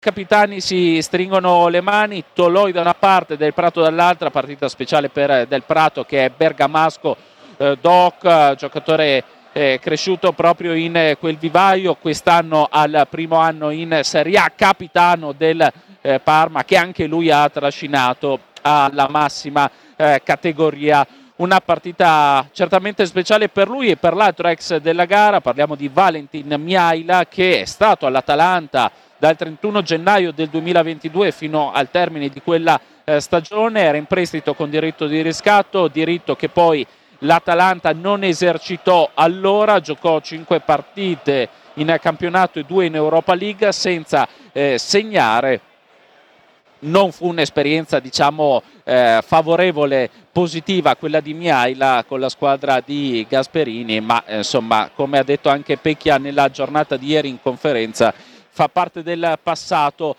capitani si stringono le mani, Toloi da una parte, Del Prato dall'altra, partita speciale per Del Prato che è bergamasco doc, giocatore cresciuto proprio in quel vivaio, quest'anno al primo anno in Serie A, capitano del Parma che anche lui ha trascinato alla massima categoria. Una partita certamente speciale per lui e per l'altro ex della gara, parliamo di Valentin Miaila che è stato all'Atalanta dal 31 gennaio del 2022 fino al termine di quella stagione, era in prestito con diritto di riscatto, diritto che poi l'Atalanta non esercitò allora, giocò 5 partite in campionato e 2 in Europa League senza segnare. Non fu un'esperienza, diciamo, favorevole, positiva quella di Miaila con la squadra di Gasperini, ma insomma, come ha detto anche Pecchia nella giornata di ieri in conferenza, fa parte del passato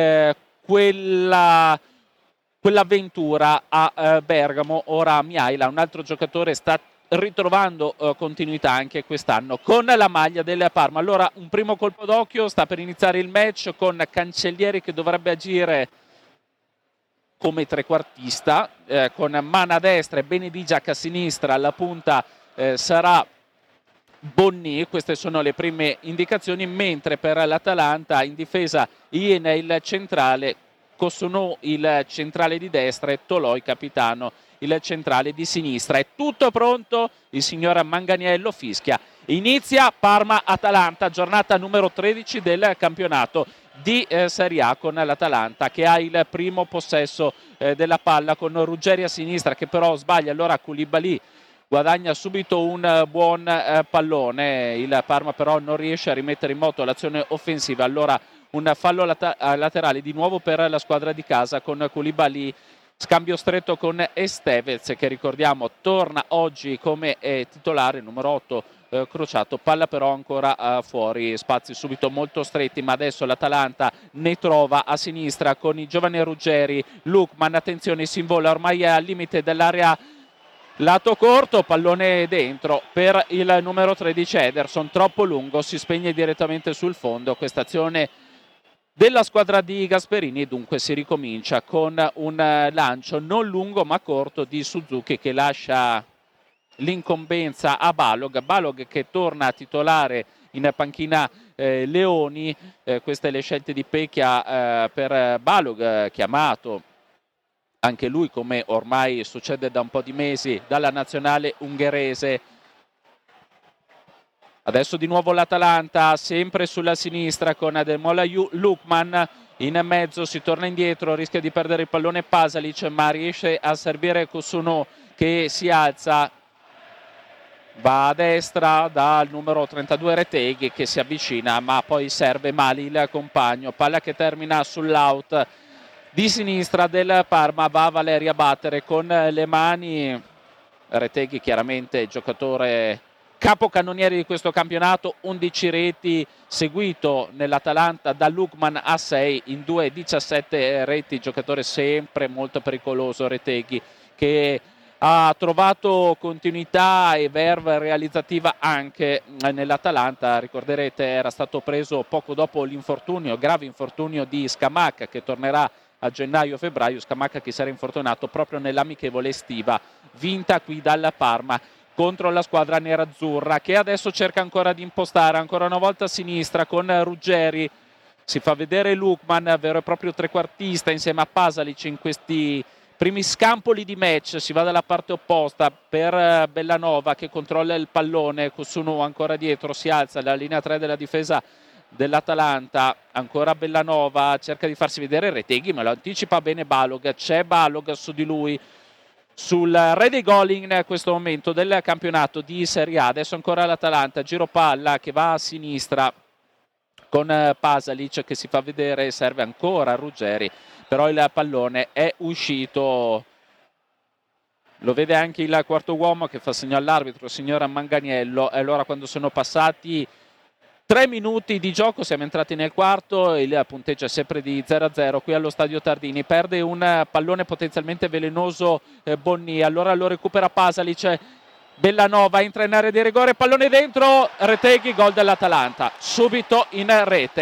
quell'avventura a Bergamo. Ora Miaila, un altro giocatore, sta ritrovando continuità anche quest'anno con la maglia del Parma. Allora un primo colpo d'occhio, sta per iniziare il match con Cancellieri che dovrebbe agire come trequartista, con Mana a destra e Benedigiac a sinistra, alla punta sarà Bonni. Queste sono le prime indicazioni, mentre per l'Atalanta in difesa Iene il centrale, Cossonò il centrale di destra e Toloi capitano il centrale di sinistra. È tutto pronto, il signor Manganiello fischia. Inizia Parma-Atalanta, giornata numero 13 del campionato di Serie A, con l'Atalanta che ha il primo possesso della palla con Ruggeri a sinistra che però sbaglia, allora Koulibaly guadagna subito un buon pallone, il Parma però non riesce a rimettere in moto l'azione offensiva, allora un fallo laterale di nuovo per la squadra di casa con Koulibaly, scambio stretto con Estevez che ricordiamo torna oggi come titolare, numero 8 crociato, palla però ancora fuori, spazi subito molto stretti, ma adesso l'Atalanta ne trova a sinistra con i giovani Ruggeri, Lukman, attenzione, si invola, ormai è al limite dell'area lato corto, pallone dentro per il numero 13 Ederson, troppo lungo, si spegne direttamente sul fondo questa azione della squadra di Gasperini. Dunque si ricomincia con un lancio non lungo ma corto di Suzuki che lascia l'incombenza a Balog che torna a titolare in panchina Leoni. Queste le scelte di Pecchia per Balog, chiamato anche lui, come ormai succede da un po' di mesi, dalla nazionale ungherese. Adesso di nuovo l'Atalanta, sempre sulla sinistra con Ademola Lukman, in mezzo si torna indietro, rischia di perdere il pallone Pasalic, ma riesce a servire Cossonò che si alza, va a destra dal numero 32 Reteghi che si avvicina, ma poi serve male il compagno, palla che termina sull'out di sinistra del Parma, va Valeri a battere con le mani. Reteghi chiaramente giocatore capocannoniere di questo campionato, 11 reti, seguito nell'Atalanta da Lukman a 6 in 17 reti, giocatore sempre molto pericoloso Reteghi che ha trovato continuità e verve realizzativa anche nell'Atalanta. Ricorderete era stato preso poco dopo l'infortunio, grave infortunio di Scamacca che tornerà a gennaio-febbraio, Scamacca che si era infortunato proprio nell'amichevole estiva vinta qui dalla Parma contro la squadra nerazzurra, che adesso cerca ancora di impostare ancora una volta a sinistra con Ruggeri, si fa vedere Lukman, vero e proprio trequartista insieme a Pasalic in questi primi scampoli di match. Si va dalla parte opposta per Bellanova che controlla il pallone, Cossonò ancora dietro, si alza dalla linea 3 della difesa dell'Atalanta, ancora Bellanova, cerca di farsi vedere Reteghi ma lo anticipa bene Balog, c'è Balog su di lui, sul re dei gol in questo momento del campionato di Serie A. Adesso ancora l'Atalanta, giro palla che va a sinistra con Pasalic che si fa vedere, serve ancora Ruggeri, però il pallone è uscito, lo vede anche il quarto uomo che fa segno all'arbitro, il signor Manganiello. E allora quando sono passati 3 minuti di gioco, siamo entrati nel quarto, il punteggio è sempre di 0-0 qui allo Stadio Tardini, perde un pallone potenzialmente velenoso Bonni, allora lo recupera Pasalic, Bellanova entra in area di rigore, pallone dentro, Reteghi, gol dell'Atalanta, subito in rete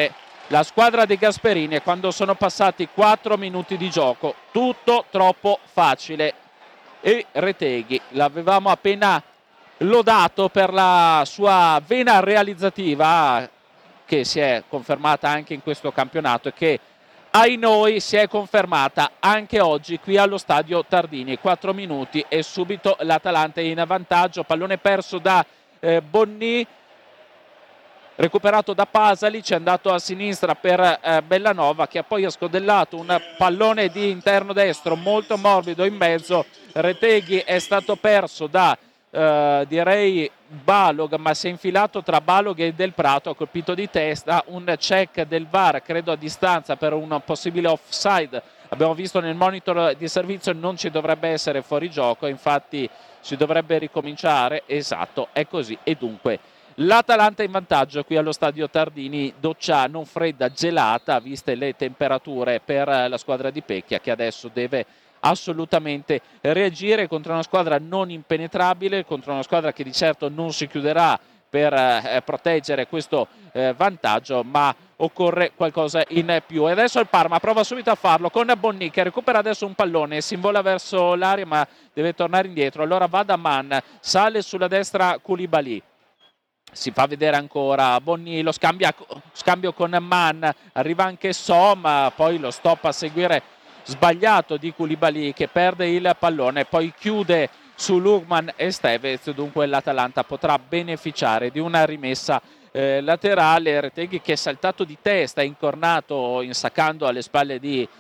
la squadra dei Gasperini quando sono passati 4 minuti di gioco. Tutto troppo facile. E Reteghi, l'avevamo appena lodato per la sua vena realizzativa, che si è confermata anche in questo campionato e che ai noi si è confermata anche oggi qui allo stadio Tardini. 4 minuti e subito l'Atalanta in vantaggio. Pallone perso da Bonni, recuperato da Pasalic, è andato a sinistra per Bellanova, che ha poi scodellato un pallone di interno destro molto morbido in mezzo. Reteghi è stato perso da direi Balog, ma si è infilato tra Balog e Del Prato, ha colpito di testa. Un check del VAR, credo a distanza, per un possibile offside. Abbiamo visto nel monitor di servizio, non ci dovrebbe essere fuorigioco, infatti si dovrebbe ricominciare. Esatto, è così. E dunque l'Atalanta in vantaggio qui allo stadio Tardini, doccia non fredda, gelata, viste le temperature, per la squadra di Pecchia, che adesso deve assolutamente reagire contro una squadra non impenetrabile, contro una squadra che di certo non si chiuderà per proteggere questo vantaggio, ma occorre qualcosa in più. E adesso il Parma prova subito a farlo con Bonni, che recupera adesso un pallone, si invola verso l'aria ma deve tornare indietro. Allora va da Mann, sale sulla destra Koulibaly, si fa vedere ancora Bonni, lo scambio con Mann, arriva anche Somma, poi lo stop a seguire sbagliato di Koulibaly, che perde il pallone, poi chiude su Lukman e Stevez. Dunque l'Atalanta potrà beneficiare di una rimessa laterale. Reteghi, che è saltato di testa, incornato, insaccando alle spalle di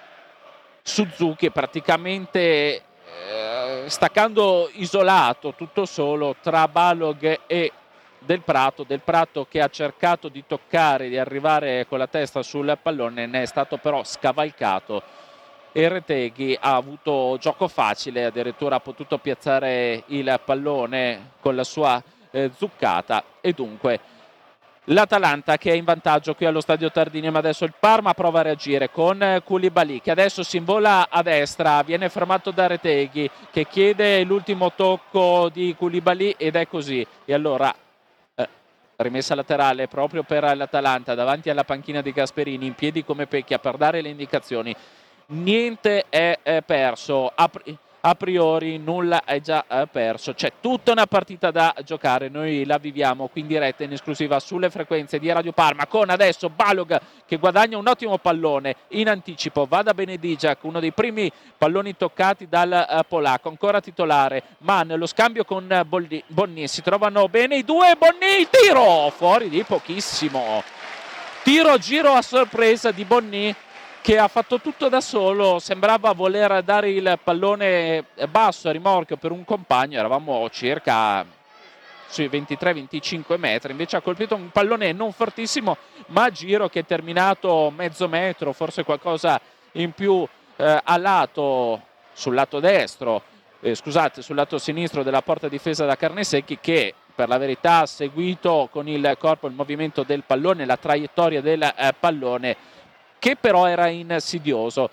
Suzuki, praticamente staccando isolato, tutto solo, tra Balog e Del Prato, che ha cercato di toccare, di arrivare con la testa sul pallone, ne è stato però scavalcato e Reteghi ha avuto gioco facile, addirittura ha potuto piazzare il pallone con la sua zuccata. E dunque l'Atalanta che è in vantaggio qui allo stadio Tardini, ma adesso il Parma prova a reagire con Koulibaly, che adesso si invola a destra, viene fermato da Reteghi, che chiede l'ultimo tocco di Koulibaly, ed è così. E allora rimessa laterale proprio per l'Atalanta davanti alla panchina di Gasperini, in piedi come Pecchia per dare le indicazioni. Niente è perso, a priori nulla è già perso, c'è tutta una partita da giocare. Noi la viviamo qui in diretta in esclusiva sulle frequenze di Radio Parma, con adesso Balog che guadagna un ottimo pallone in anticipo, va da Benedijak, uno dei primi palloni toccati dal polacco, ancora titolare Mann, lo scambio con Bonni, si trovano bene i due. Bonni, il tiro fuori di pochissimo, tiro a giro a sorpresa di Bonni, che ha fatto tutto da solo, sembrava voler dare il pallone basso a rimorchio per un compagno, eravamo circa sui 23-25 metri, invece ha colpito un pallone non fortissimo, ma a giro, che è terminato mezzo metro, forse qualcosa in più a lato, sul lato destro, sul lato sinistro della porta difesa da Carnesecchi, che per la verità ha seguito con il corpo il movimento del pallone, la traiettoria del pallone, che però era insidioso.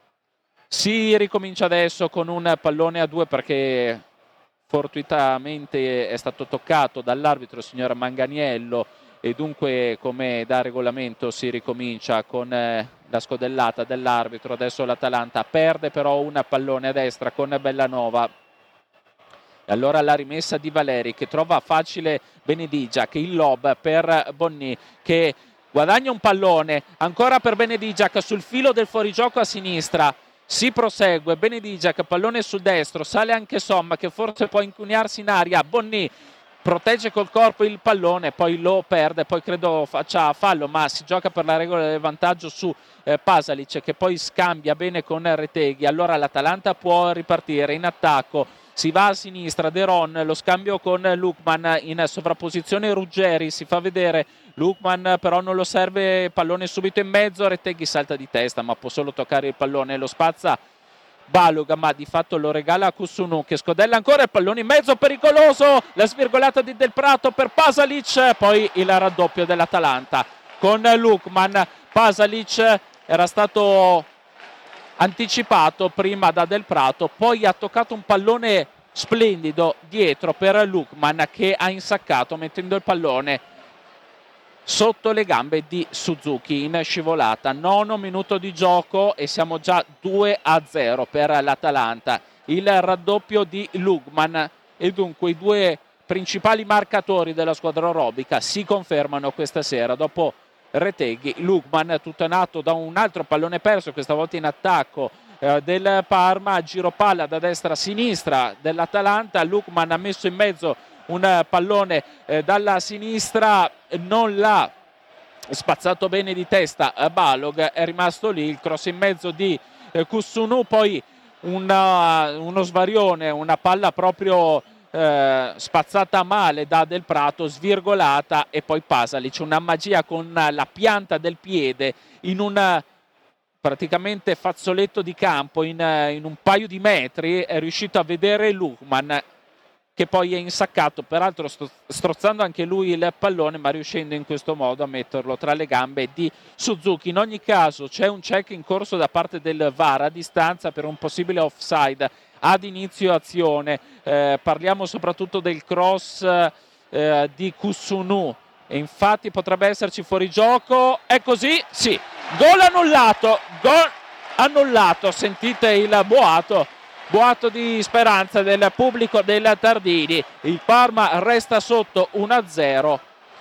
Si ricomincia adesso con un pallone a due, perché fortuitamente è stato toccato dall'arbitro, il signor Manganiello, e dunque come da regolamento si ricomincia con la scodellata dell'arbitro. Adesso l'Atalanta perde però un pallone a destra con Bellanova. E allora la rimessa di Valeri, che trova facile Benedijak, il lob per Bonni, che guadagna un pallone, ancora per Benedijak sul filo del fuorigioco a sinistra, si prosegue, Benedijak, pallone sul destro, sale anche Somma, che forse può incunearsi in aria, Bonni protegge col corpo il pallone, poi lo perde, poi credo faccia fallo, ma si gioca per la regola del vantaggio su Pasalic, che poi scambia bene con Reteghi. Allora l'Atalanta può ripartire in attacco, si va a sinistra, De Ron, lo scambio con Lukman in sovrapposizione, Ruggeri si fa vedere, Lukman però non lo serve, pallone subito in mezzo, Reteghi salta di testa ma può solo toccare il pallone, lo spazza Balog, ma di fatto lo regala a Kusunu, che scodella ancora il pallone in mezzo, pericoloso, la svirgolata di Del Prato per Pasalic, poi il raddoppio dell'Atalanta con Lukman. Pasalic era stato anticipato prima da Del Prato, poi ha toccato un pallone splendido dietro per Lukman, che ha insaccato mettendo il pallone sotto le gambe di Suzuki in scivolata. 9 minuto di gioco e siamo già 2-0 per l'Atalanta. Il raddoppio di Lugman e dunque i due principali marcatori della squadra orobica si confermano questa sera. Dopo Reteghi, Lugman, tutto è nato da un altro pallone perso, questa volta in attacco del Parma, giro palla da destra a sinistra dell'Atalanta. Lugman ha messo in mezzo un pallone dalla sinistra, non l'ha spazzato bene di testa Balog, è rimasto lì il cross in mezzo di Kusunu, poi uno svarione, una palla proprio spazzata male da Del Prato, svirgolata, e poi Pasalic, una magia con la pianta del piede in un praticamente fazzoletto di campo in un paio di metri, è riuscito a vedere Lugman che poi è insaccato, peraltro strozzando anche lui il pallone, ma riuscendo in questo modo a metterlo tra le gambe di Suzuki. In ogni caso c'è un check in corso da parte del VAR a distanza per un possibile offside ad inizio azione. Parliamo soprattutto del cross di Kusunu e infatti potrebbe esserci fuorigioco. È così? Sì, gol annullato, sentite il boato di speranza del pubblico del Tardini. Il Parma resta sotto 1-0,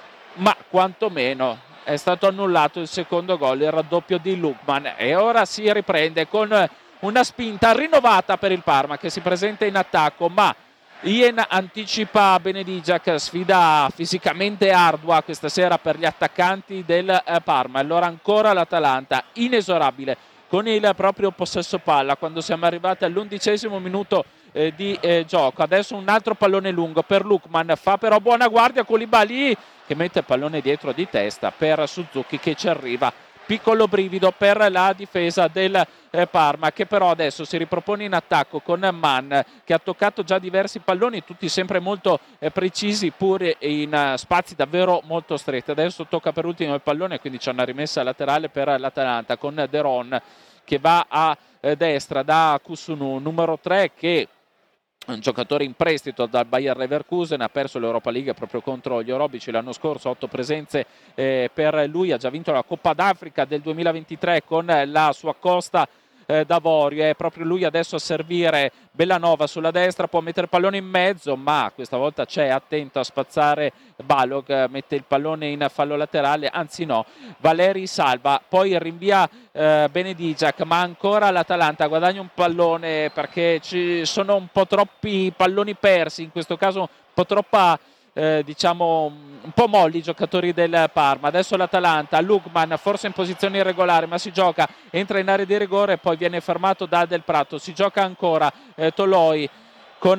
ma quantomeno è stato annullato il secondo gol, il raddoppio di Lugman, e ora si riprende con una spinta rinnovata per il Parma che si presenta in attacco, ma Ien anticipa Benedigiac, sfida fisicamente ardua questa sera per gli attaccanti del Parma. Allora ancora l'Atalanta inesorabile con il proprio possesso palla quando siamo arrivati all'11° minuto di gioco. Adesso un altro pallone lungo per Lukman, fa però buona guardia Koulibaly che mette il pallone dietro di testa per Suzuki che ci arriva. Piccolo brivido per la difesa del Parma che però adesso si ripropone in attacco con Mann che ha toccato già diversi palloni, tutti sempre molto precisi pure in spazi davvero molto stretti. Adesso tocca per ultimo il pallone, quindi c'è una rimessa laterale per l'Atalanta con De Ron che va a destra da Kusunu, numero 3, che un giocatore in prestito dal Bayer Leverkusen, ha perso l'Europa League proprio contro gli orobici l'anno scorso, 8 presenze per lui, ha già vinto la Coppa d'Africa del 2023 con la sua Costa d'Avorio. È proprio lui adesso a servire Bellanova sulla destra, può mettere il pallone in mezzo, ma questa volta c'è attento a spazzare Balog, mette il pallone in fallo laterale, anzi no, Valeri salva, poi rinvia Benedigiac, ma ancora l'Atalanta guadagna un pallone perché ci sono un po' troppi palloni persi, in questo caso un po' troppa diciamo un po' molli i giocatori del Parma. Adesso l'Atalanta, Lugman forse in posizione irregolare, ma si gioca, entra in area di rigore e poi viene fermato da Del Prato. Si gioca ancora Toloi con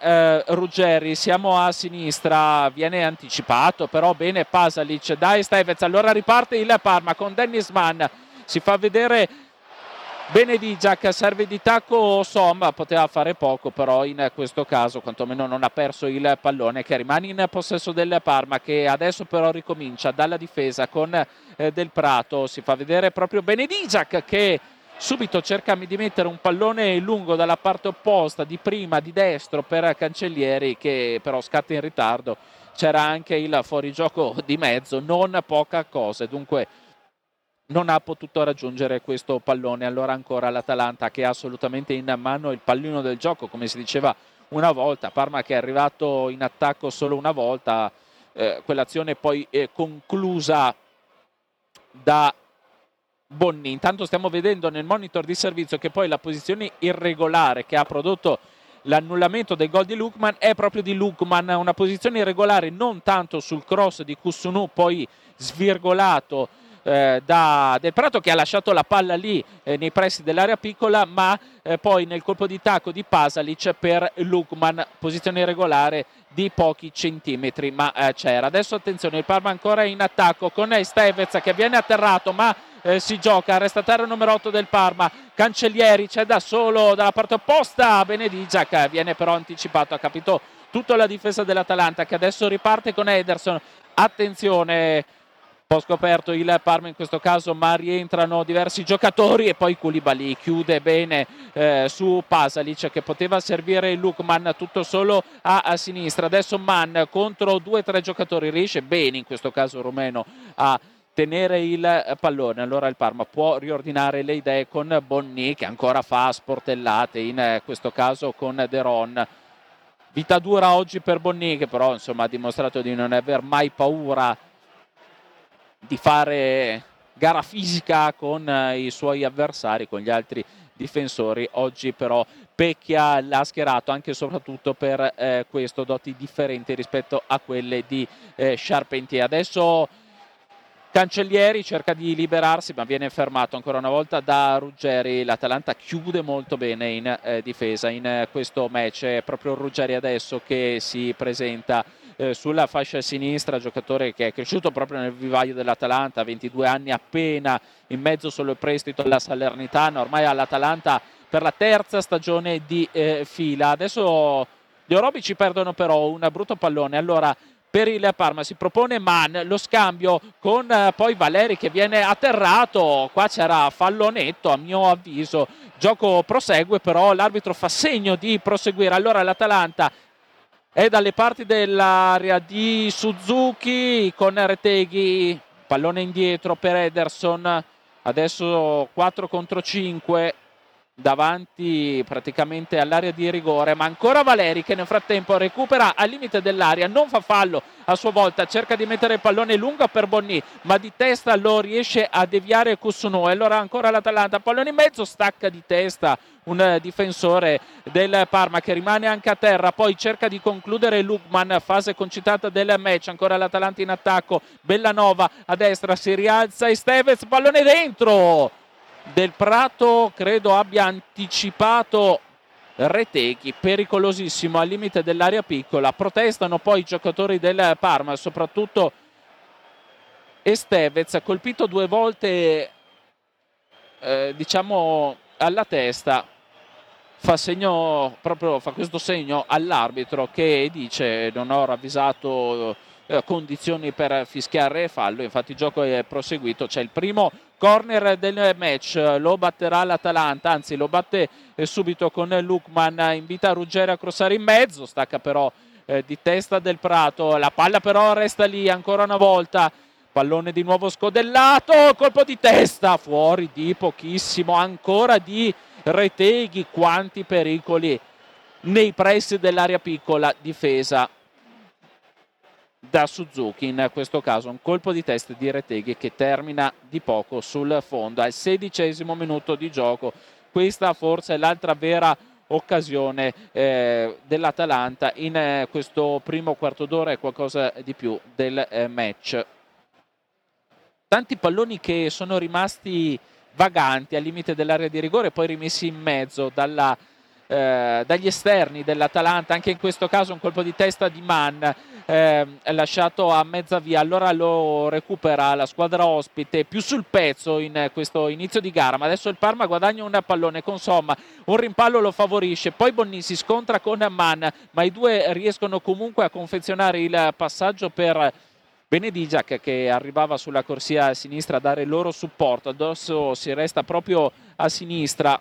Ruggeri, siamo a sinistra, viene anticipato però bene Pasalic, dai Stevez, allora riparte il Parma con Dennis Mann, si fa vedere Benedigiac, serve di tacco Somma, poteva fare poco però in questo caso quantomeno non ha perso il pallone, che rimane in possesso del Parma, che adesso però ricomincia dalla difesa con Del Prato. Si fa vedere proprio Benedigiac che subito cerca di mettere un pallone lungo dalla parte opposta di prima di destro per Cancellieri, che però scatta in ritardo. C'era anche il fuorigioco di mezzo, non poca cosa, dunque non ha potuto raggiungere questo pallone. Allora ancora l'Atalanta che ha assolutamente in mano il pallino del gioco, come si diceva una volta. Parma che è arrivato in attacco solo una volta, quell'azione poi è conclusa da Bonni. Intanto stiamo vedendo nel monitor di servizio che poi la posizione irregolare che ha prodotto l'annullamento del gol di Lukman è proprio di Lukman, una posizione irregolare non tanto sul cross di Kusunu poi svirgolato da Del Prato, che ha lasciato la palla lì nei pressi dell'area piccola, ma poi nel colpo di tacco di Pasalic per Lukman, posizione irregolare di pochi centimetri, ma c'era. Adesso attenzione, il Parma ancora in attacco con Stevez che viene atterrato, ma si gioca, resta a terra il numero 8 del Parma, Cancellieri c'è da solo dalla parte opposta, Benedigiac viene però anticipato, ha capito tutta la difesa dell'Atalanta che adesso riparte con Ederson. Attenzione, po' scoperto il Parma in questo caso, ma rientrano diversi giocatori e poi Koulibaly chiude bene su Pasalic che poteva servire Lookman tutto solo a sinistra. Adesso Mann contro 2-3 giocatori, riesce bene in questo caso rumeno a tenere il pallone. Allora il Parma può riordinare le idee con Bonny che ancora fa sportellate, in questo caso con De Ron. Vita dura oggi per Bonny che però insomma ha dimostrato di non aver mai paura di fare gara fisica con i suoi avversari, con gli altri difensori. Oggi però Pecchia l'ha schierato anche e soprattutto per questo, doti differenti rispetto a quelle di Charpentier. Adesso Cancellieri cerca di liberarsi ma viene fermato ancora una volta da Ruggeri. L'Atalanta chiude molto bene in difesa in questo match. È proprio Ruggeri adesso che si presenta sulla fascia sinistra, giocatore che è cresciuto proprio nel vivaio dell'Atalanta, 22 anni appena, in mezzo solo il prestito alla Salernitana, ormai all'Atalanta per la terza stagione di fila. Adesso gli orobici perdono però un brutto pallone, allora per il Parma si propone Mann, lo scambio con poi Valeri che viene atterrato. Qua c'era fallo netto a mio avviso, gioco prosegue però l'arbitro fa segno di proseguire. Allora l'Atalanta è dalle parti dell'area di Suzuki con Retegui, pallone indietro per Ederson, adesso 4 contro 5 davanti praticamente all'area di rigore, ma ancora Valeri che nel frattempo recupera al limite dell'area, non fa fallo a sua volta, cerca di mettere il pallone lungo per Bonny ma di testa lo riesce a deviare Cousineau. E allora ancora l'Atalanta, pallone in mezzo, stacca di testa un difensore del Parma che rimane anche a terra, poi cerca di concludere Lookman, fase concitata del match, ancora l'Atalanta in attacco, Bellanova a destra, si rialza Estevez, pallone dentro. Del Prato credo abbia anticipato Retegui, pericolosissimo al limite dell'area piccola. Protestano poi i giocatori del Parma, soprattutto Estevez, colpito 2 volte diciamo alla testa, fa questo segno all'arbitro che dice non ho ravvisato condizioni per fischiare fallo. Infatti il gioco è proseguito, c'è il primo corner del match, lo batterà l'Atalanta, anzi lo batte subito con Lookman, invita Ruggeri a crossare in mezzo, stacca però di testa del Prato, la palla però resta lì ancora una volta, pallone di nuovo scodellato, colpo di testa fuori di pochissimo ancora di Retegui. Quanti pericoli nei pressi dell'area piccola difesa da Suzuki, in questo caso un colpo di testa di Retegui che termina di poco sul fondo al 16° minuto di gioco. Questa forse è l'altra vera occasione dell'Atalanta in questo primo quarto d'ora e qualcosa di più del match. Tanti palloni che sono rimasti vaganti al limite dell'area di rigore, poi rimessi in mezzo dagli esterni dell'Atalanta. Anche in questo caso un colpo di testa di Mann lasciato a mezza via, allora lo recupera la squadra ospite più sul pezzo in questo inizio di gara, ma adesso il Parma guadagna un pallone con Somma, un rimpallo lo favorisce, poi Bonny si scontra con Mann, ma i due riescono comunque a confezionare il passaggio per Benedigiac che arrivava sulla corsia a sinistra a dare il loro supporto. Adesso si resta proprio a sinistra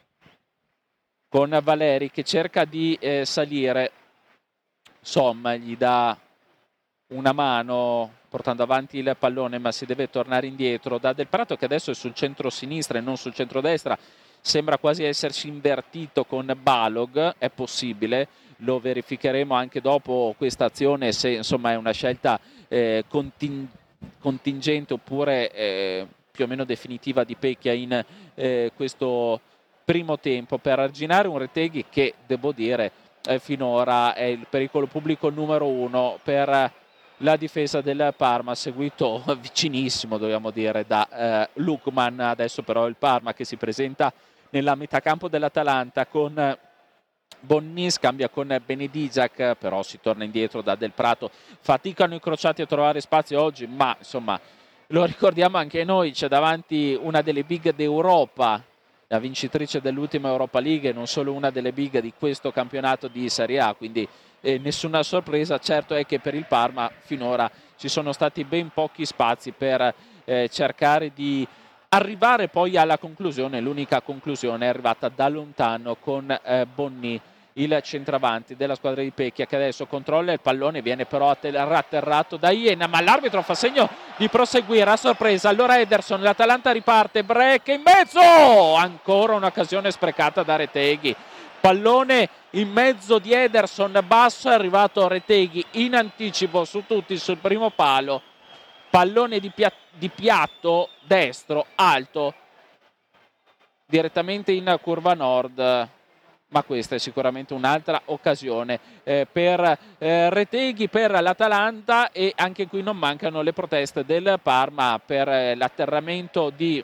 con Valeri che cerca di salire. Somma gli dà una mano portando avanti il pallone, ma si deve tornare indietro da Del Prato che adesso è sul centro-sinistra e non sul centro-destra. Sembra quasi esserci invertito con Balog, è possibile, lo verificheremo anche dopo questa azione se insomma è una scelta contingente oppure più o meno definitiva di Pecchia in questo primo tempo per arginare un Retegui che, devo dire, finora è il pericolo pubblico numero 1 per la difesa del Parma, seguito vicinissimo, dobbiamo dire, da Lookman. Adesso però il Parma che si presenta nella metà campo dell'Atalanta con Bonny, scambia con Benedigiac, però si torna indietro da Del Prato. Faticano i crociati a trovare spazio oggi, ma insomma lo ricordiamo anche noi, c'è davanti una delle big d'Europa, la vincitrice dell'ultima Europa League, non solo una delle big di questo campionato di Serie A, quindi nessuna sorpresa. Certo è che per il Parma finora ci sono stati ben pochi spazi per cercare di arrivare poi alla conclusione. L'unica conclusione è arrivata da lontano con Bonni, il centravanti della squadra di Pecchia, che adesso controlla il pallone, viene però ratterrato da Iena, ma l'arbitro fa segno di proseguire a sorpresa. Allora Ederson, l'Atalanta riparte, break in mezzo, ancora un'occasione sprecata da Reteghi. Pallone in mezzo di Ederson, basso, è arrivato Reteghi in anticipo su tutti sul primo palo. Pallone di piatto destro, alto, direttamente in curva nord. Ma questa è sicuramente un'altra occasione per Reteghi, per l'Atalanta, e anche qui non mancano le proteste del Parma per l'atterramento di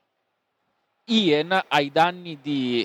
Ien ai danni di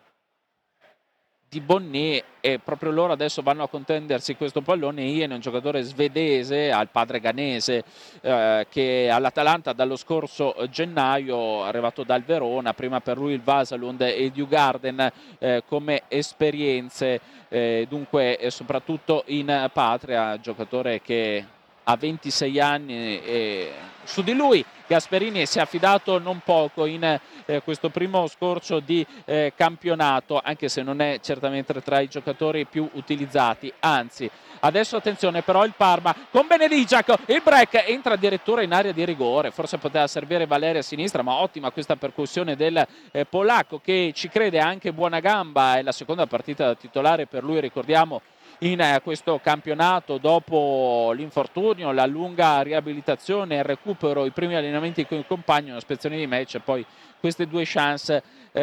Bonni, e proprio loro adesso vanno a contendersi questo pallone. Ien è un giocatore svedese, ha il padre ghanese, che all'Atalanta dallo scorso gennaio, arrivato dal Verona, prima per lui il Vasalund e il Djurgården come esperienze, dunque soprattutto in patria, giocatore che ha 26 anni e su di lui Gasperini si è affidato non poco in questo primo scorcio di campionato, anche se non è certamente tra i giocatori più utilizzati, anzi. Adesso attenzione però il Parma con Benedigiac, il break, entra addirittura in area di rigore, forse poteva servire Valeri a sinistra, ma ottima questa percussione del polacco, che ci crede, anche buona gamba, è la seconda partita da titolare per lui, ricordiamo, in questo campionato dopo l'infortunio, la lunga riabilitazione, il recupero, i primi allenamenti con i compagni, una spezzone di match e poi queste due chance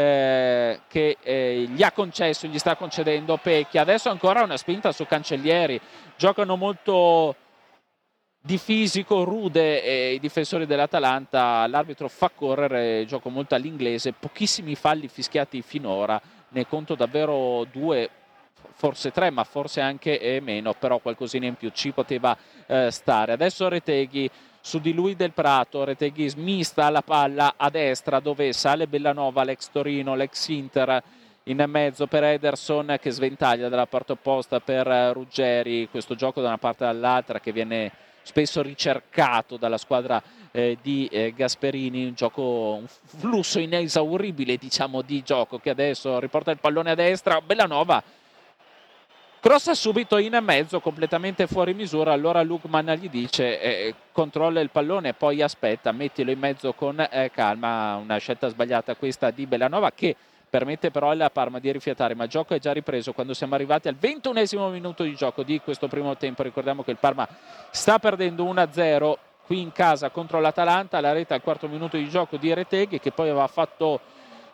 che gli sta concedendo Pecchia. Adesso ancora una spinta su Cancellieri, giocano molto di fisico, rude i difensori dell'Atalanta, l'arbitro fa correre, gioco molto all'inglese, pochissimi falli fischiati finora, ne conto davvero 2, forse 3, ma forse anche meno, però qualcosina in più ci poteva stare. Adesso Reteghi su di lui Del Prato, Reteghi smista la palla a destra dove sale Bellanova, l'ex Torino, l'ex Inter, in mezzo per Ederson che sventaglia dalla parte opposta per Ruggeri, questo gioco da una parte all'altra che viene spesso ricercato dalla squadra di Gasperini, un flusso inesauribile, diciamo, di gioco, che adesso riporta il pallone a destra, Bellanova crossa subito in mezzo, completamente fuori misura. Allora Lukman gli dice controlla il pallone, poi aspetta, mettilo in mezzo con calma. Una scelta sbagliata questa di Bellanova, che permette però alla Parma di rifiatare, ma il gioco è già ripreso quando siamo arrivati al 21esimo minuto di gioco di questo primo tempo. Ricordiamo che il Parma sta perdendo 1-0 qui in casa contro l'Atalanta. La rete al quarto minuto di gioco di Reteghi, che poi aveva fatto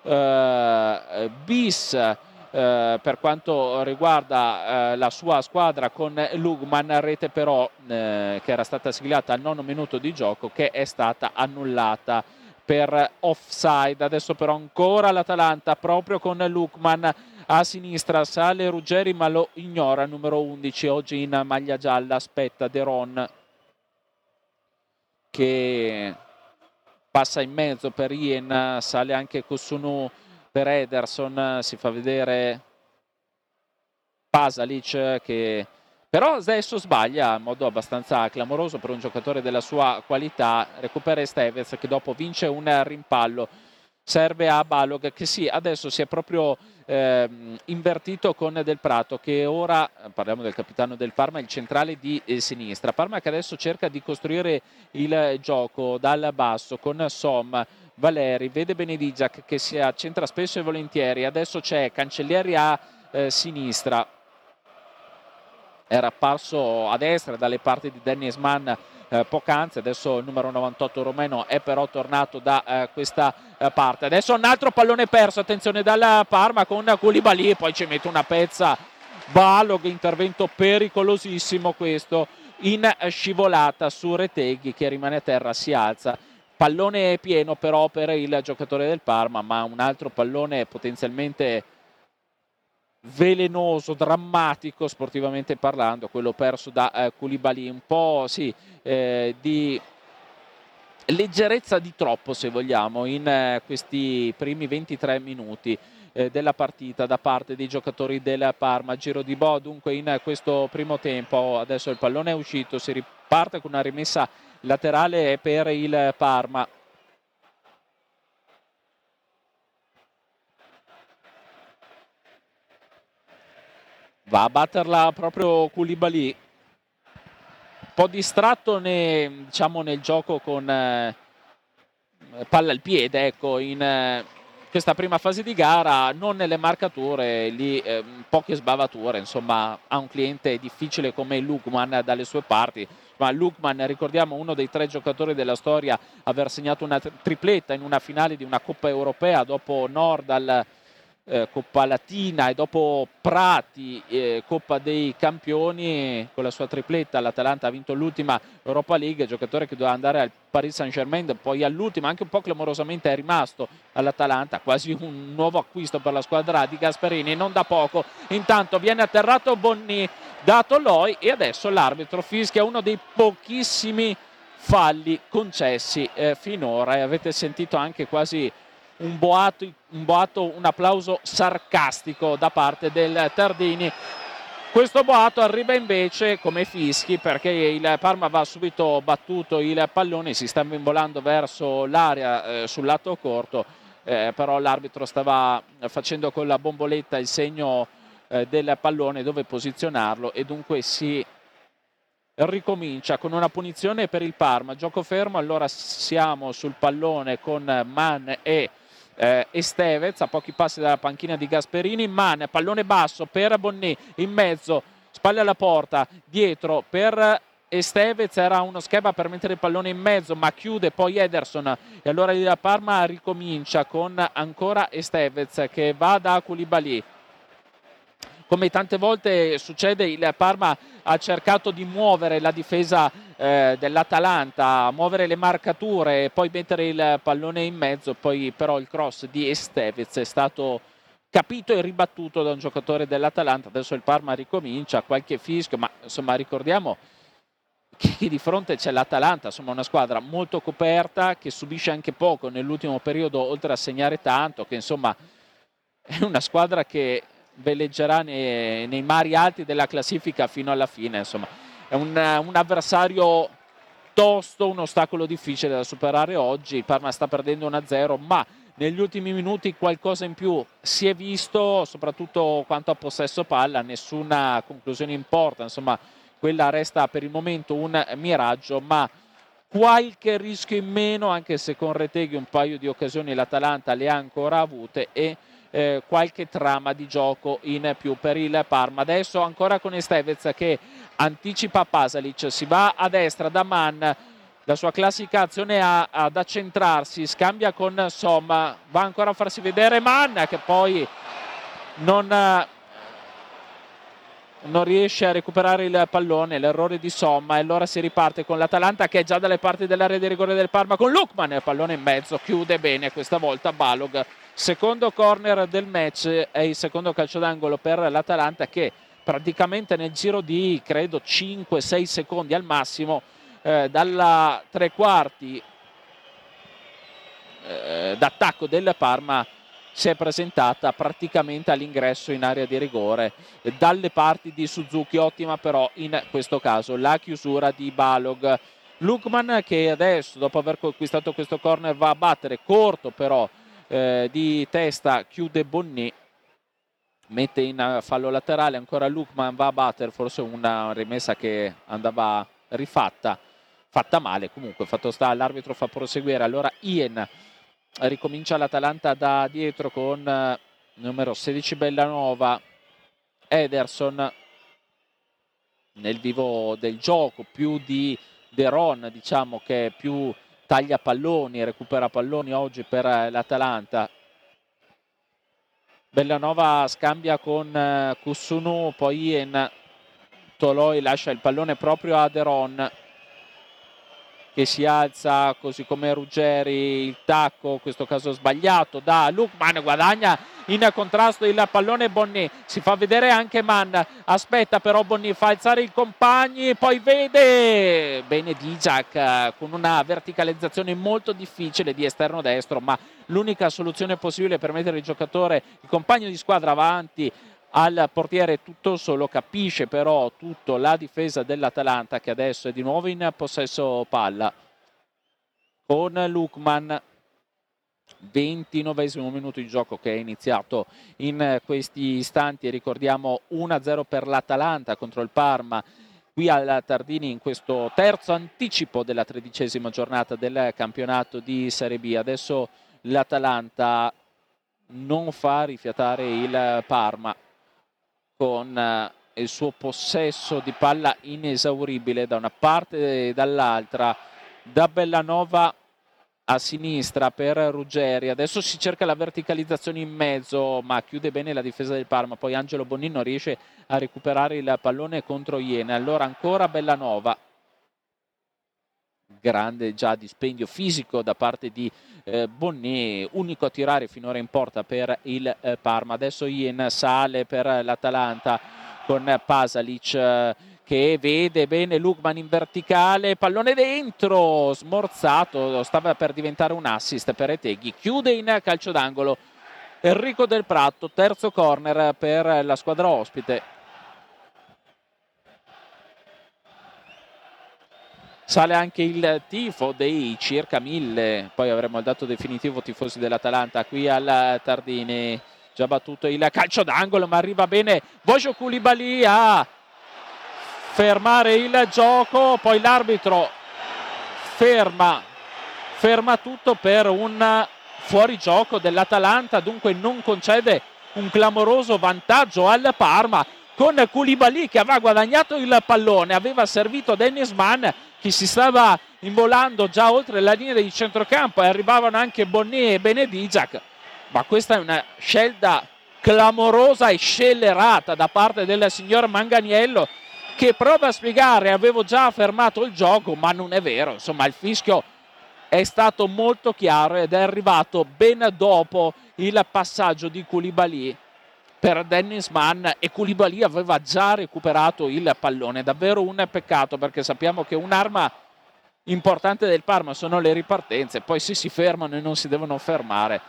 bis per quanto riguarda la sua squadra con Lugman, rete però che era stata siglata al 9° minuto di gioco, che è stata annullata per offside. Adesso però ancora l'Atalanta proprio con Lukman a sinistra, sale Ruggeri ma lo ignora, numero 11 oggi in maglia gialla, aspetta De Ron che passa in mezzo per Ien, sale anche Kusunu per Ederson, si fa vedere Pasalic che però adesso sbaglia in modo abbastanza clamoroso per un giocatore della sua qualità. Recupera Estevez che dopo vince un rimpallo, serve a Balog che sì, adesso si è proprio invertito con Del Prato, che ora, parliamo del capitano del Parma, il centrale di sinistra. Parma che adesso cerca di costruire il gioco dal basso con Som, Valeri, vede Benedigiac che si accentra spesso e volentieri. Adesso c'è Cancellieri a sinistra, era apparso a destra dalle parti di Dennis Mann poc'anzi, adesso il numero 98 romeno è però tornato da questa parte. Adesso un altro pallone perso, attenzione dalla Parma con Koulibaly, poi ci mette una pezza Balog, intervento pericolosissimo questo, in scivolata su Reteghi che rimane a terra, si alza. Pallone pieno però per il giocatore del Parma, ma un altro pallone potenzialmente velenoso, drammatico sportivamente parlando, quello perso da Koulibaly. Un po' sì, di leggerezza di troppo, se vogliamo, in questi primi 23 minuti della partita da parte dei giocatori del Parma. Giro di boa dunque in questo primo tempo. Adesso il pallone è uscito, si riparte con una rimessa laterale per il Parma. Va a batterla proprio Koulibaly, un po' distratto diciamo, nel gioco con palla al piede, ecco, in questa prima fase di gara, non nelle marcature, lì poche sbavature, insomma ha un cliente difficile come Lookman dalle sue parti, ma Lookman, ricordiamo, uno dei 3 giocatori della storia a aver segnato una tripletta in una finale di una Coppa Europea dopo Nordal, Coppa Latina, e dopo Prati, Coppa dei Campioni. Con la sua tripletta l'Atalanta ha vinto l'ultima Europa League, giocatore che doveva andare al Paris Saint-Germain, poi all'ultima anche un po' clamorosamente è rimasto all'Atalanta, quasi un nuovo acquisto per la squadra di Gasperini, non da poco. Intanto viene atterrato Bonni, dato Loi, e adesso l'arbitro fischia uno dei pochissimi falli concessi finora, e avete sentito anche quasi un boato, un applauso sarcastico da parte del Tardini. Questo boato arriva invece come fischi, perché il Parma va subito battuto il pallone, si sta involando verso l'area sul lato corto, però l'arbitro stava facendo con la bomboletta il segno del pallone dove posizionarlo, e dunque si ricomincia con una punizione per il Parma. Gioco fermo, allora siamo sul pallone con Mann e Estevez a pochi passi dalla panchina di Gasperini. Mann, pallone basso per Bonnet, in mezzo, spalle alla porta, dietro per Estevez, era uno schema per mettere il pallone in mezzo, ma chiude poi Ederson, e allora la Parma ricomincia con ancora Estevez che va da Koulibaly. Come tante volte succede, il Parma ha cercato di muovere la difesa dell'Atalanta, muovere le marcature e poi mettere il pallone in mezzo, poi però il cross di Estevez è stato capito e ribattuto da un giocatore dell'Atalanta. Adesso il Parma ricomincia, qualche fischio, ma insomma ricordiamo che di fronte c'è l'Atalanta, insomma una squadra molto coperta, che subisce anche poco nell'ultimo periodo, oltre a segnare tanto, che insomma è una squadra che veleggerà nei mari alti della classifica fino alla fine. Insomma è un avversario tosto, un ostacolo difficile da superare oggi. Il Parma sta perdendo 1-0, ma negli ultimi minuti qualcosa in più si è visto, soprattutto quanto a possesso palla. Nessuna conclusione importa, insomma quella resta per il momento un miraggio, ma qualche rischio in meno, anche se con Retegui un paio di occasioni l'Atalanta le ha ancora avute, e qualche trama di gioco in più per il Parma. Adesso ancora con Estevez che anticipa Pasalic, si va a destra da Mann, la sua classica azione ad accentrarsi, scambia con Somma, va ancora a farsi vedere Mann, che poi non riesce a recuperare il pallone, l'errore di Somma, e allora si riparte con l'Atalanta che è già dalle parti dell'area di rigore del Parma con Lookman, il pallone in mezzo, chiude bene questa volta Balog. Secondo corner del match e il secondo calcio d'angolo per l'Atalanta, che praticamente nel giro di credo 5-6 secondi al massimo dalla tre quarti d'attacco del Parma si è presentata praticamente all'ingresso in area di rigore dalle parti di Suzuki. Ottima però in questo caso la chiusura di Balog. Lookman che adesso, dopo aver conquistato questo corner, va a battere corto però di testa, chiude Bonni, mette in fallo laterale ancora Lookman, va a battere, forse una rimessa che andava rifatta, fatta male, comunque fatto sta, l'arbitro fa proseguire. Allora Ien ricomincia l'Atalanta da dietro con numero 16 Bellanova, Ederson nel vivo del gioco, più di Deron, diciamo, che più taglia palloni, recupera palloni oggi per l'Atalanta. Bellanova scambia con Kusunu, poi Ien, Toloi lascia il pallone proprio a Deron, che si alza, così come Ruggeri, il tacco, in questo caso sbagliato da Lukman, guadagna in contrasto il pallone Bonny, si fa vedere anche Mann, aspetta però Bonny, fa alzare i compagni, poi vede bene Dijak con una verticalizzazione molto difficile di esterno destro, ma l'unica soluzione possibile per mettere il compagno di squadra avanti al portiere tutto solo. Capisce però tutto la difesa dell'Atalanta, che adesso è di nuovo in possesso palla con Lukman. 29esimo minuto di gioco che è iniziato in questi istanti, ricordiamo 1-0 per l'Atalanta contro il Parma qui al Tardini in questo terzo anticipo della 13ª giornata del campionato di Serie B. Adesso l'Atalanta non fa rifiatare il Parma con il suo possesso di palla inesauribile da una parte e dall'altra, da Bellanova a sinistra per Ruggeri, adesso si cerca la verticalizzazione in mezzo ma chiude bene la difesa del Parma, poi Angelo Bonnin riesce a recuperare il pallone contro Iene, allora ancora Bellanova, grande già dispendio fisico da parte di Bonnet, unico a tirare finora in porta per il Parma. Adesso Ien sale per l'Atalanta con Pasalic che vede bene Lukman in verticale, pallone dentro, smorzato, stava per diventare un assist per Retegui, chiude in calcio d'angolo Enrico Del Prato, terzo corner per la squadra ospite. Sale anche il tifo dei circa 1000, poi avremo il dato definitivo tifosi dell'Atalanta qui al Tardini, già battuto il calcio d'angolo ma arriva bene Vojo Koulibaly a fermare il gioco, poi l'arbitro ferma tutto per un fuorigioco dell'Atalanta, dunque non concede un clamoroso vantaggio al Parma con Koulibaly che aveva guadagnato il pallone, aveva servito Dennis Mann che si stava involando già oltre la linea di centrocampo e arrivavano anche Bonnet e Benedijak, ma questa è una scelta clamorosa e scellerata da parte del signor Manganiello che prova a spiegare avevo già fermato il gioco, ma non è vero, insomma il fischio è stato molto chiaro ed è arrivato ben dopo il passaggio di Koulibaly per Dennis Mann e Koulibaly aveva già recuperato il pallone, davvero un peccato perché sappiamo che un'arma importante del Parma sono le ripartenze, poi se si fermano e non si devono fermare.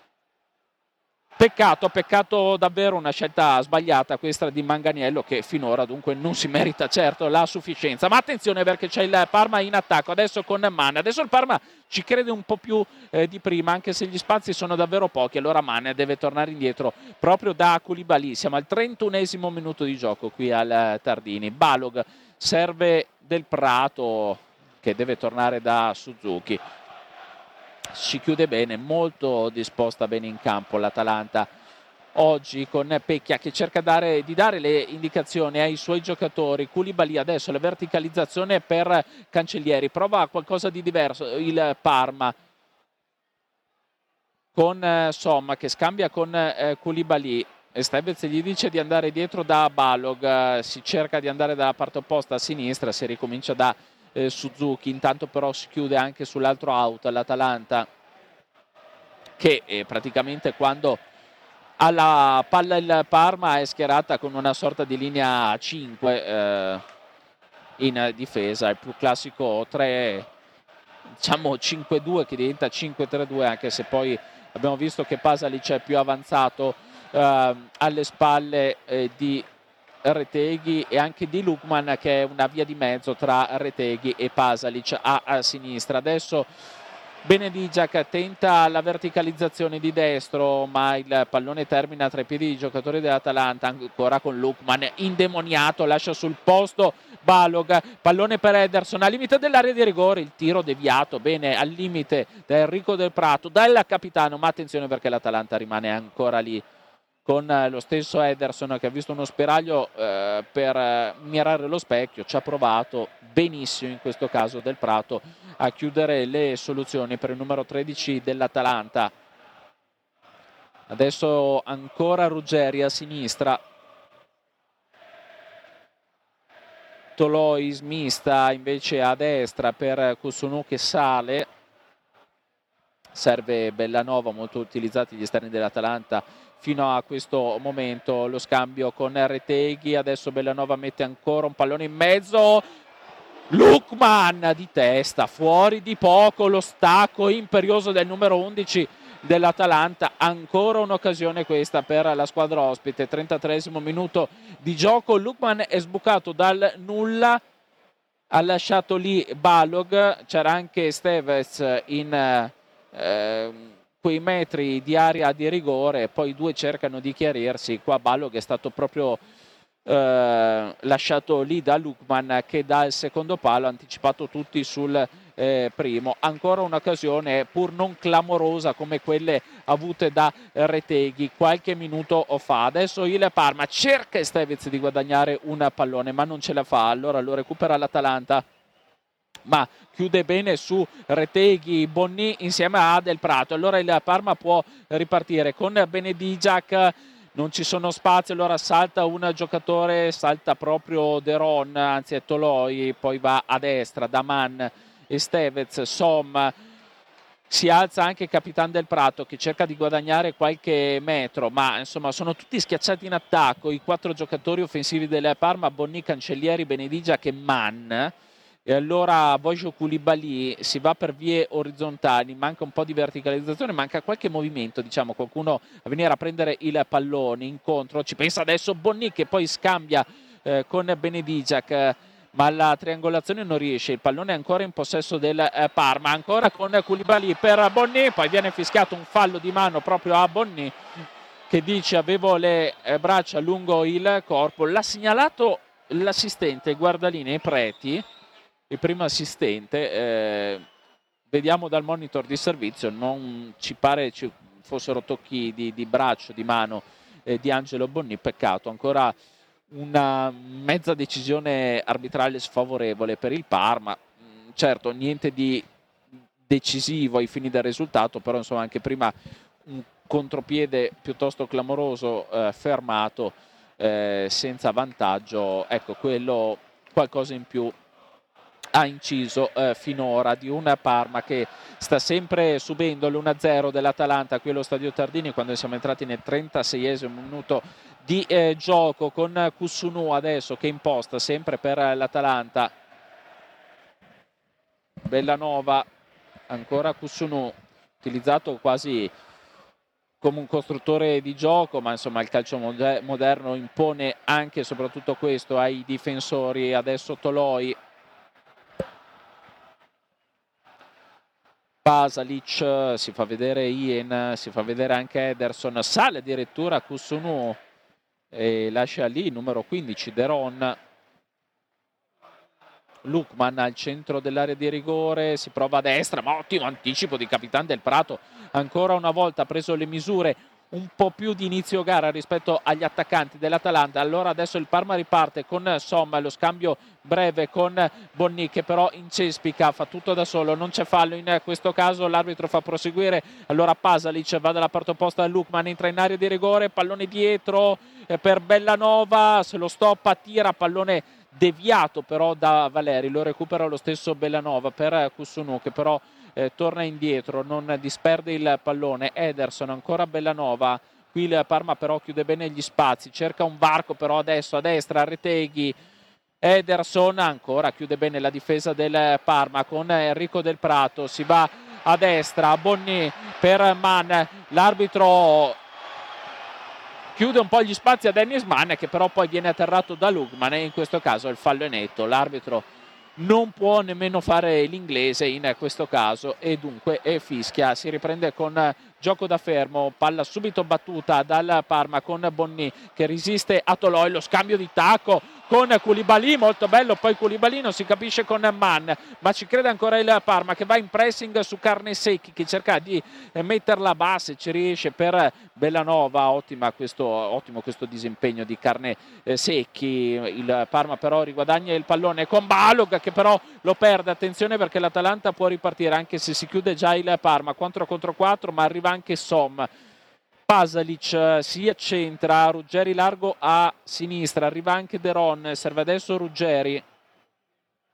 Peccato davvero, una scelta sbagliata questa di Manganiello che finora dunque non si merita certo la sufficienza, ma attenzione perché c'è il Parma in attacco adesso con Mann, adesso il Parma ci crede un po' più di prima anche se gli spazi sono davvero pochi, allora Mann deve tornare indietro proprio da Koulibaly, siamo al 31esimo minuto di gioco qui al Tardini, Balog serve Del Prato che deve tornare da Suzuki. Si chiude bene, molto disposta bene in campo l'Atalanta oggi con Pecchia che cerca di dare le indicazioni ai suoi giocatori. Koulibaly adesso la verticalizzazione per Cancellieri, prova qualcosa di diverso il Parma con Somma che scambia con Koulibaly. Stevez gli dice di andare dietro da Balog, si cerca di andare dalla parte opposta a sinistra, si ricomincia da Suzuki, intanto però si chiude anche sull'altro out l'Atalanta che praticamente quando ha la palla il Parma è schierata con una sorta di linea 5 in difesa, il più classico 3 diciamo 5-2 che diventa 5-3-2 anche se poi abbiamo visto che Pasalic è più avanzato alle spalle di Retegui e anche di Lukman che è una via di mezzo tra Retegui e Pasalic a sinistra. Adesso Benedijak tenta la verticalizzazione di destro ma il pallone termina tra i piedi dei giocatori dell'Atalanta, ancora con Lukman indemoniato, lascia sul posto Balog, pallone per Ederson al limite dell'area di rigore, il tiro deviato bene al limite da Enrico Del Prato dal capitano, ma attenzione perché l'Atalanta rimane ancora lì con lo stesso Ederson che ha visto uno spiraglio per mirare lo specchio, ci ha provato benissimo in questo caso Del Prato a chiudere le soluzioni per il numero 13 dell'Atalanta. Adesso ancora Ruggeri a sinistra. Toloi smista invece a destra per Kusunu che sale. Serve Bellanova, molto utilizzati gli esterni dell'Atalanta fino a questo momento. Lo scambio con Reteghi, adesso Bellanova mette ancora un pallone in mezzo. Lookman di testa, fuori di poco, lo stacco imperioso del numero 11 dell'Atalanta. Ancora un'occasione questa per la squadra ospite. 33esimo minuto di gioco. Lookman è sbucato dal nulla, ha lasciato lì Balog, c'era anche Stevez in quei metri di area di rigore, poi i due cercano di chiarirsi. Qua Balog è stato proprio lasciato lì da Lookman, che dal secondo palo ha anticipato tutti sul primo. Ancora un'occasione pur non clamorosa come quelle avute da Reteghi qualche minuto fa. Adesso il Parma cerca Stevez di guadagnare un pallone ma non ce la fa, allora lo recupera l'Atalanta, ma chiude bene su Reteghi, Bonni insieme a Del Prato. Allora il Parma può ripartire con Benedigiac, non ci sono spazi, allora salta un giocatore, salta proprio Deron, anzi è Toloi, poi va a destra Daman e Stevez, Som. Si alza anche Capitan Del Prato che cerca di guadagnare qualche metro, ma insomma sono tutti schiacciati in attacco i 4 giocatori offensivi del Parma, Bonni, Cancellieri, Benedigiac e Mann. E allora Bojo Koulibaly si va per vie orizzontali, manca un po' di verticalizzazione, manca qualche movimento, diciamo, qualcuno a venire a prendere il pallone incontro. Ci pensa adesso Bonni che poi scambia con Benedigiac, ma la triangolazione non riesce. Il pallone è ancora in possesso del Parma, ancora con Koulibaly per Bonni, poi viene fischiato un fallo di mano proprio a Bonni che dice avevo le braccia lungo il corpo. L'ha segnalato l'assistente guardalinee Preti, il primo assistente. Vediamo dal monitor di servizio, non ci pare ci fossero tocchi di braccio, di mano di Angelo Bonni. Peccato, ancora una mezza decisione arbitrale sfavorevole per il Parma. Certo, niente di decisivo ai fini del risultato, però insomma anche prima un contropiede piuttosto clamoroso fermato senza vantaggio. Ecco, quello qualcosa in più ha inciso finora di un Parma che sta sempre subendo l'1-0 dell'Atalanta qui allo Stadio Tardini, quando siamo entrati nel 36esimo minuto di gioco, con Kusunu adesso che imposta sempre per l'Atalanta. Bellanova, ancora Kusunu, utilizzato quasi come un costruttore di gioco, ma insomma il calcio moderno impone anche e soprattutto questo ai difensori. Adesso Toloi, Pasalic, si fa vedere Ien, si fa vedere anche Ederson, sale addirittura Kusunu e lascia lì il numero 15 Deron. Lookman al centro dell'area di rigore, si prova a destra, ma ottimo anticipo di Capitan Del Prato, ancora una volta ha preso le misure un po' più di inizio gara rispetto agli attaccanti dell'Atalanta. Allora adesso il Parma riparte con Somma, lo scambio breve con Bonni che però incespica, fa tutto da solo, non c'è fallo in questo caso, l'arbitro fa proseguire. Allora Pasalic va dalla parte opposta a Lookman, entra in area di rigore, pallone dietro per Bellanova, se lo stoppa, tira, pallone deviato però da Valeri, lo recupera lo stesso Bellanova per Kusunu che però torna indietro, non disperde il pallone. Ederson, ancora Bellanova, qui il Parma però chiude bene gli spazi, cerca un varco però adesso a destra, Reteghi, Ederson ancora chiude bene la difesa del Parma con Enrico Del Prato, si va a destra, Bonni per Mann, l'arbitro chiude un po' gli spazi a Dennis Mann che però poi viene atterrato da Lookman e in questo caso il fallo è netto, l'arbitro non può nemmeno fare l'inglese in questo caso e dunque fischia. Si riprende con gioco da fermo, palla subito battuta dal Parma con Bonni che resiste a Toloi, lo scambio di tacco con Koulibaly, molto bello, poi Koulibaly non si capisce con Mann, ma ci crede ancora il Parma che va in pressing su Carnesecchi che cerca di metterla bassa e ci riesce per Bellanova. Ottimo questo disimpegno di Carnesecchi. Il Parma però riguadagna il pallone con Balog che però lo perde. Attenzione perché l'Atalanta può ripartire anche se si chiude già il Parma 4 contro 4, ma arriva anche Som. Pasalic si accentra, Ruggeri largo a sinistra, arriva anche Deron, serve adesso Ruggeri,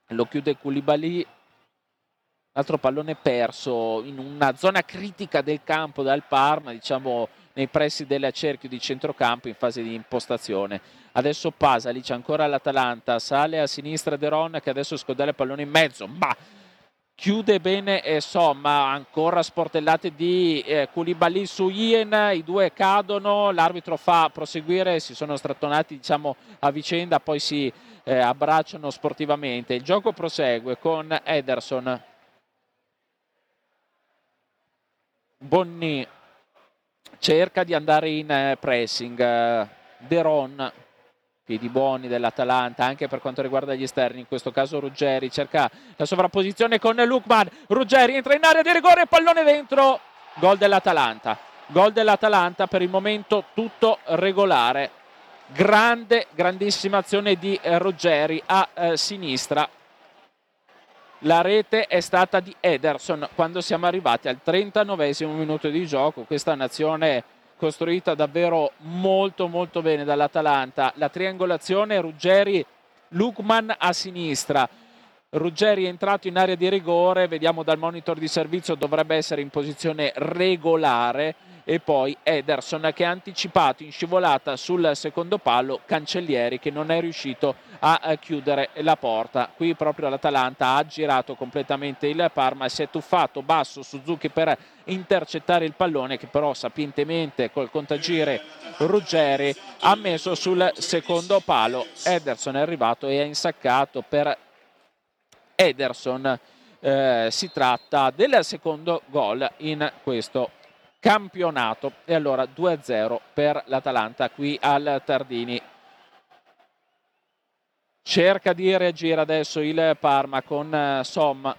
lo chiude Koulibaly, altro pallone perso in una zona critica del campo dal Parma, diciamo nei pressi del cerchio di centrocampo in fase di impostazione. Adesso Pasalic, ancora l'Atalanta, sale a sinistra De Ron che adesso scodella il pallone in mezzo, ma chiude bene Somma, ancora sportellate di Koulibaly su Ien, i due cadono, l'arbitro fa proseguire, si sono strattonati diciamo a vicenda, poi si abbracciano sportivamente. Il gioco prosegue con Ederson, Bonni cerca di andare in pressing, De Ron, piedi buoni dell'Atalanta anche per quanto riguarda gli esterni, in questo caso Ruggeri cerca la sovrapposizione con Lookman, Ruggeri entra in area di rigore, pallone dentro, gol dell'Atalanta, per il momento tutto regolare, grandissima azione di Ruggeri a sinistra. La rete è stata di Ederson quando siamo arrivati al 39esimo minuto di gioco. Questa è un'azione costruita davvero molto bene dall'Atalanta. La triangolazione Ruggeri, Lookman a sinistra. Ruggeri è entrato in area di rigore, vediamo dal monitor di servizio, dovrebbe essere in posizione regolare, e poi Ederson che ha anticipato in scivolata sul secondo palo Cancellieri che non è riuscito a chiudere la porta. Qui proprio l'Atalanta ha girato completamente il Parma e si è tuffato basso Suzuki per intercettare il pallone, che però sapientemente col contagire Ruggeri ha messo sul secondo palo. Ederson è arrivato e ha insaccato per Ederson. Si tratta del secondo gol in questo campionato, e allora 2-0 per l'Atalanta qui al Tardini. Cerca di reagire adesso il Parma con Somma.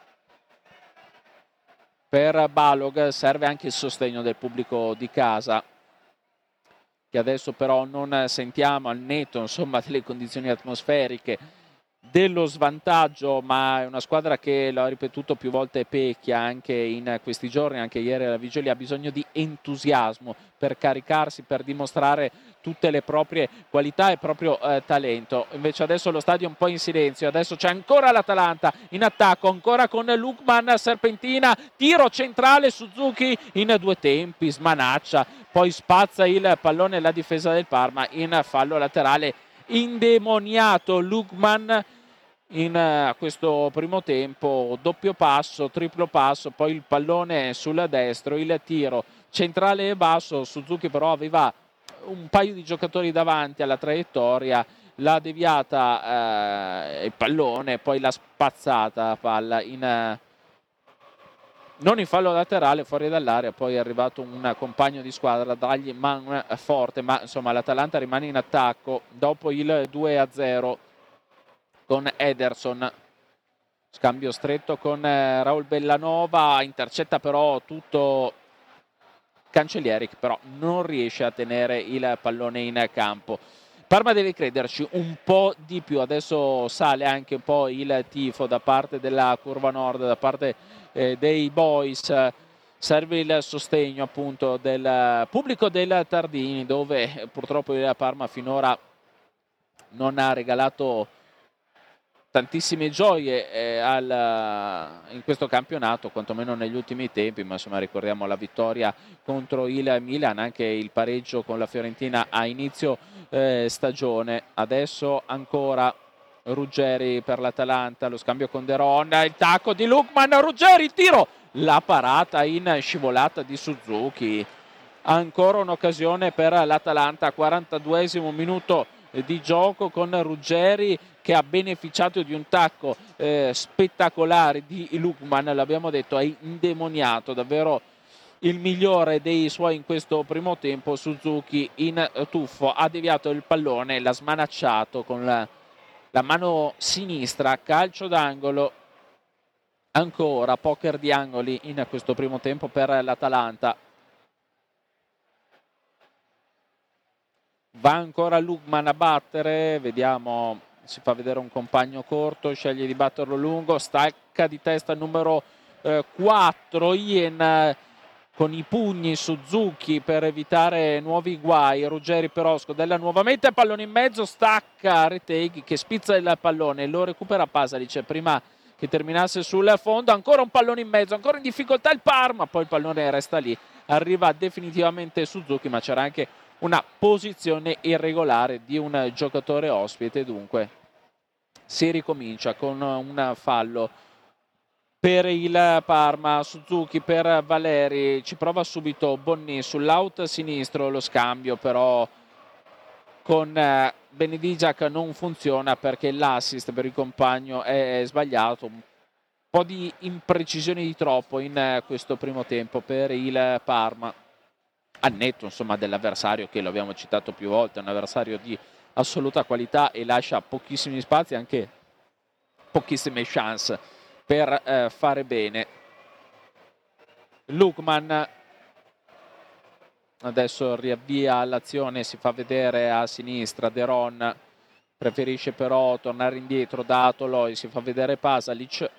Per Balog serve anche il sostegno del pubblico di casa, che adesso però non sentiamo, al netto insomma delle condizioni atmosferiche, dello svantaggio, ma è una squadra che, l'ho ripetuto più volte, pecchia anche in questi giorni, anche ieri alla vigilia, ha bisogno di entusiasmo per caricarsi, per dimostrare tutte le proprie qualità e il proprio talento. Invece adesso lo stadio è un po' in silenzio, adesso c'è ancora l'Atalanta in attacco, ancora con Lookman, serpentina, tiro centrale, Suzuki in due tempi, smanaccia, poi spazza il pallone la difesa del Parma in fallo laterale indemoniato. Lookman in questo primo tempo, doppio passo, triplo passo, poi il pallone sul destro, il tiro centrale e basso. Suzuki però aveva un paio di giocatori davanti alla traiettoria, l'ha deviata il pallone, poi l'ha spazzata palla non in fallo laterale, fuori dall'area. Poi è arrivato un compagno di squadra a dargli man forte, ma insomma l'Atalanta rimane in attacco dopo il 2-0 con Ederson. Scambio stretto con Raul Bellanova, intercetta però tutto Cancellieri, che però non riesce a tenere il pallone in campo. Parma deve crederci un po' di più, adesso sale anche un po' il tifo da parte della curva nord, da parte dei boys. Serve il sostegno appunto del pubblico del Tardini, dove purtroppo il Parma finora non ha regalato tantissime gioie in questo campionato, quantomeno negli ultimi tempi, ma insomma ricordiamo la vittoria contro il Milan, anche il pareggio con la Fiorentina a inizio stagione. Adesso ancora Ruggeri per l'Atalanta, lo scambio con De Ron, il tacco di Lookman, Ruggeri, il tiro, la parata in scivolata di Suzuki. Ancora un'occasione per l'Atalanta, 42esimo minuto di gioco, con Ruggeri che ha beneficiato di un tacco spettacolare di Lookman, l'abbiamo detto, è indemoniato, davvero il migliore dei suoi in questo primo tempo. Suzuki in tuffo ha deviato il pallone, l'ha smanacciato con la mano sinistra, calcio d'angolo. Ancora poker di angoli in questo primo tempo per l'Atalanta. Va ancora Lookman a battere, vediamo, si fa vedere un compagno corto, sceglie di batterlo lungo, stacca di testa il numero 4, Ien con i pugni Suzuki per evitare nuovi guai. Ruggeri Perosco della nuovamente, pallone in mezzo, stacca Reteghi che spizza il pallone, lo recupera Pasalic prima che terminasse sul fondo. Ancora un pallone in mezzo, ancora in difficoltà il Parma, poi il pallone resta lì, arriva definitivamente Suzuki, ma c'era anche una posizione irregolare di un giocatore ospite, dunque si ricomincia con un fallo per il Parma. Suzuki per Valeri, ci prova subito Bonni sull'out sinistro, lo scambio però con Benedigiac non funziona perché l'assist per il compagno è sbagliato. Un po' di imprecisioni di troppo in questo primo tempo per il Parma, al netto insomma dell'avversario che lo abbiamo citato più volte, è un avversario di assoluta qualità e lascia pochissimi spazi, anche pochissime chance per fare bene. Lukman adesso riavvia l'azione, si fa vedere a sinistra, De Ron preferisce però tornare indietro da Toloi, si fa vedere Pasalic,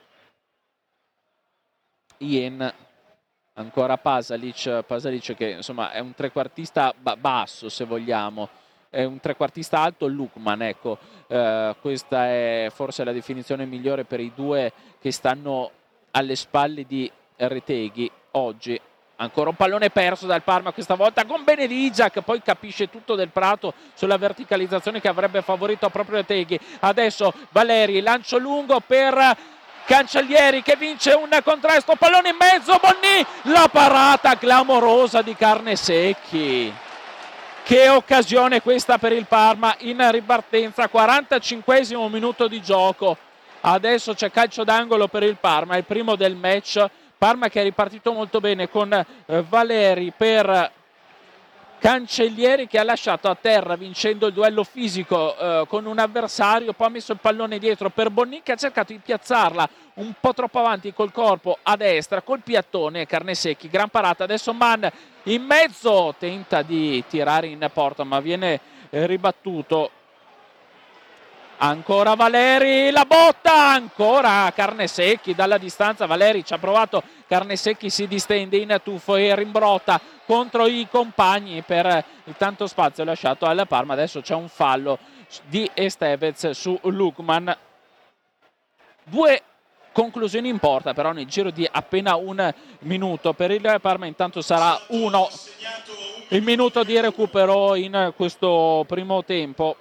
Ien, ancora Pasalic che insomma è un trequartista basso se vogliamo, è un trequartista alto Lukman, ecco, questa è forse la definizione migliore per i due che stanno alle spalle di Reteghi oggi. Ancora un pallone perso dal Parma, questa volta con Benedigiac, poi capisce tutto del Prato sulla verticalizzazione che avrebbe favorito proprio Reteghi. Adesso Valeri, lancio lungo per Cancellieri che vince un contrasto, pallone in mezzo, Bonni, la parata clamorosa di Carnesecchi. Che occasione questa per il Parma in ripartenza, 45esimo minuto di gioco. Adesso c'è calcio d'angolo per il Parma, il primo del match. Parma che è ripartito molto bene con Valeri per Cancellieri che ha lasciato a terra vincendo il duello fisico con un avversario, poi ha messo il pallone dietro per Bonni che ha cercato di piazzarla un po' troppo avanti col corpo a destra, col piattone. Carnesecchi, gran parata, adesso Mann in mezzo, tenta di tirare in porta ma viene ribattuto. Ancora Valeri, la botta, ancora Carnesecchi dalla distanza, Valeri ci ha provato, Carnesecchi si distende in tuffo e rimbrotta contro i compagni per il tanto spazio lasciato alla Parma. Adesso c'è un fallo di Estevez su Lukman. Due conclusioni in porta però nel giro di appena un minuto per il Parma, intanto sarà uno il minuto di recupero in questo primo tempo.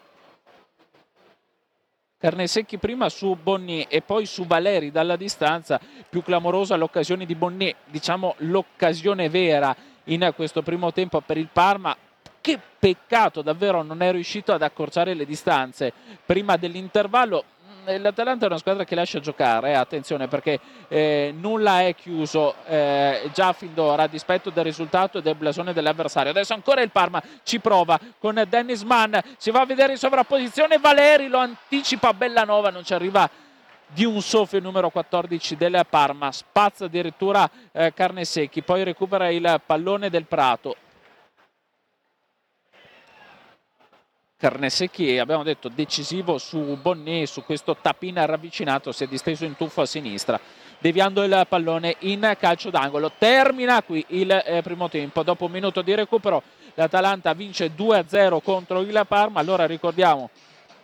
Carnesecchi prima su Bonni e poi su Valeri dalla distanza, più clamorosa l'occasione di Bonni, diciamo l'occasione vera in questo primo tempo per il Parma. Che peccato davvero non è riuscito ad accorciare le distanze prima dell'intervallo. L'Atalanta è una squadra che lascia giocare, attenzione, perché nulla è chiuso già fin d'ora a dispetto del risultato e del blasone dell'avversario. Adesso ancora il Parma ci prova con Dennis Mann, si va a vedere in sovrapposizione Valeri, lo anticipa Bellanova, non ci arriva di un soffio il numero 14 del Parma, spazza addirittura Carnesecchi, poi recupera il pallone del Prato. Carnesecchi, abbiamo detto, decisivo su Bonni, su questo tapin ravvicinato, si è disteso in tuffo a sinistra, deviando il pallone in calcio d'angolo. Termina qui il primo tempo, dopo un minuto di recupero l'Atalanta vince 2-0 contro il Parma. Allora ricordiamo